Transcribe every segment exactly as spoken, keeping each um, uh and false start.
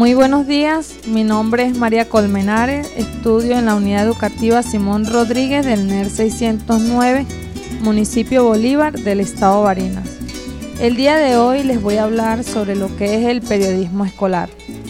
Muy buenos días, mi nombre es María Colmenares, estudio en la Unidad Educativa Simón Rodríguez del N E R seiscientos nueve, municipio Bolívar del estado Barinas. El día de hoy les voy a hablar sobre lo que es el periodismo escolar.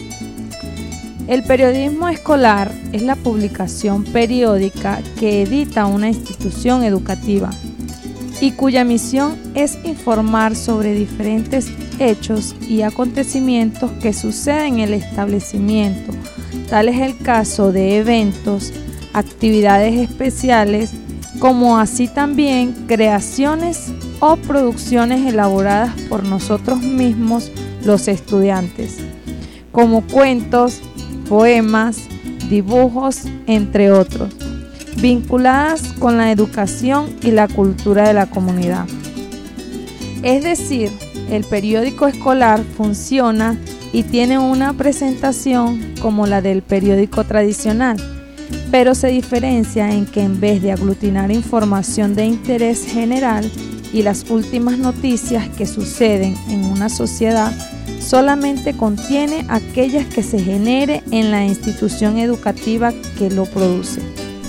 El periodismo escolar es la publicación periódica que edita una institución educativa y cuya misión es informar sobre diferentes hechos y acontecimientos que suceden en el establecimiento. Tal es el caso de eventos, actividades especiales, como así también creaciones o producciones elaboradas por nosotros mismos, los estudiantes, como cuentos, poemas, dibujos, entre otros, vinculadas con la educación y la cultura de la comunidad. Es decir, el periódico escolar funciona y tiene una presentación como la del periódico tradicional, pero se diferencia en que en vez de aglutinar información de interés general y las últimas noticias que suceden en una sociedad, solamente contiene aquellas que se genere en la institución educativa que lo produce.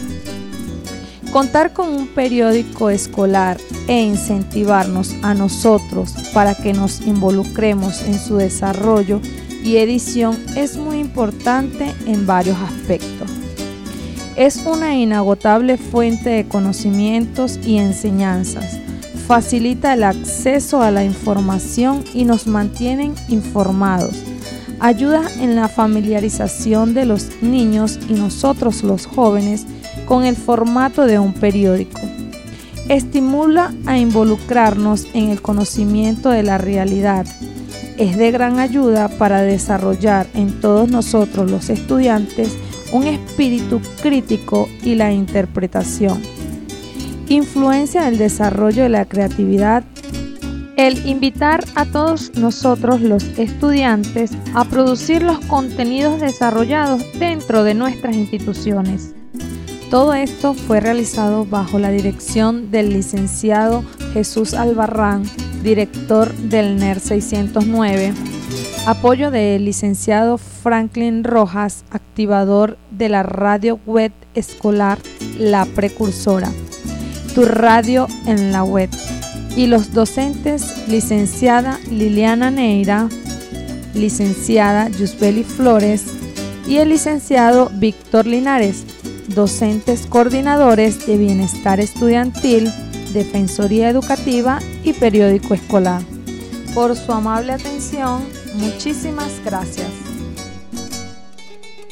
Contar con un periódico escolar e incentivarnos a nosotros para que nos involucremos en su desarrollo y edición es muy importante en varios aspectos. Es una inagotable fuente de conocimientos y enseñanzas, facilita el acceso a la información y nos mantienen informados, ayuda en la familiarización de los niños y nosotros los jóvenes con el formato de un periódico. Estimula a involucrarnos en el conocimiento de la realidad. Es de gran ayuda para desarrollar en todos nosotros los estudiantes un espíritu crítico y la interpretación. Influencia el desarrollo de la creatividad. El invitar a todos nosotros los estudiantes a producir los contenidos desarrollados dentro de nuestras instituciones. Todo esto fue realizado bajo la dirección del licenciado Jesús Albarrán, director del N E R seiscientos nueve, apoyo del licenciado Franklin Rojas, activador de la radio web escolar La Precursora, Tu Radio en la Web, y los docentes licenciada Liliana Neira, licenciada Yusbeli Flores y el licenciado Víctor Linares, docentes coordinadores de Bienestar Estudiantil, Defensoría Educativa y Periódico Escolar. Por su amable atención, muchísimas gracias.